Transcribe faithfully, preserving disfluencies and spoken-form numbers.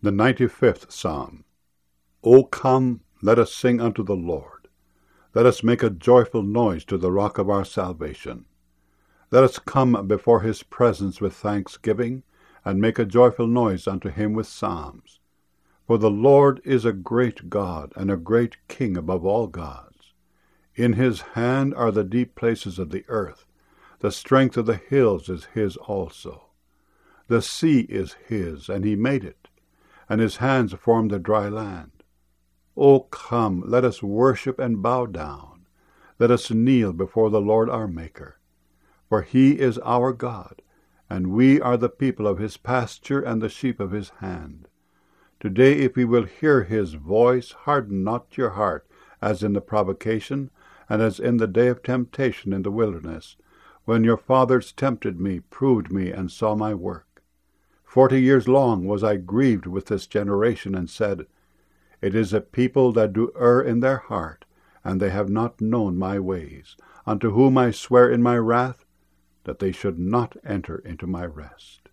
The ninety-fifth Psalm. O come, let us sing unto the Lord. Let us make a joyful noise to the rock of our salvation. Let us come before his presence with thanksgiving, and make a joyful noise unto him with psalms. For the Lord is a great God, and a great King above all gods. In his hand are the deep places of the earth. The strength of the hills is his also. The sea is his, and he made it, and his hands formed the dry land. O come, let us worship and bow down. Let us kneel before the Lord our Maker. For he is our God, and we are the people of his pasture and the sheep of his hand. Today, if you will hear his voice, harden not your heart, as in the provocation, and as in the day of temptation in the wilderness, when your fathers tempted me, proved me, and saw my work. Forty years long was I grieved with this generation, and said, It is a people that do err in their heart, and they have not known my ways, unto whom I swear in my wrath, that they should not enter into my rest.